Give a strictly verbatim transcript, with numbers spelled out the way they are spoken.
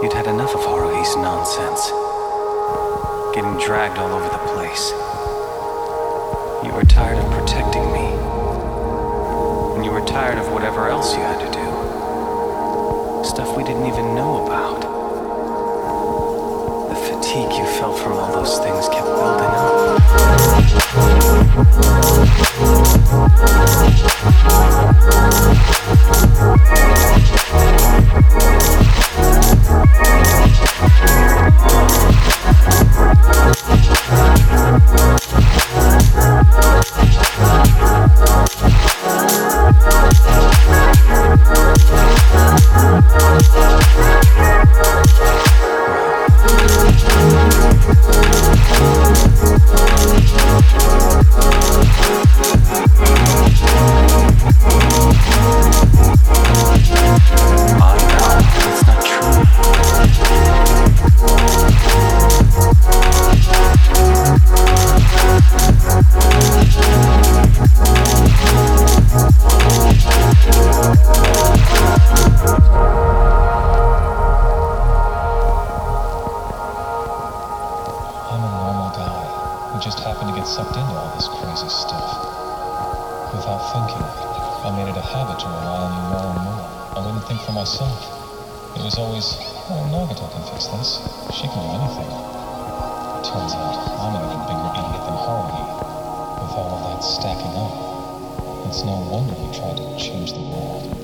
You'd had enough of Haruhi's nonsense. Getting dragged all over the place. You were tired of protecting me. And you were tired of whatever else you had to do. Stuff we didn't even know about. The fatigue you felt from all those things kept building up. Sucked into all this crazy stuff. Without thinking, I made it a habit to rely on you more and more. I wouldn't think for myself. It was always, oh, Nagato can fix this. She can do anything. Turns out, I'm an even bigger idiot than Haruhi. With all of that stacking up, it's no wonder he tried to change the world.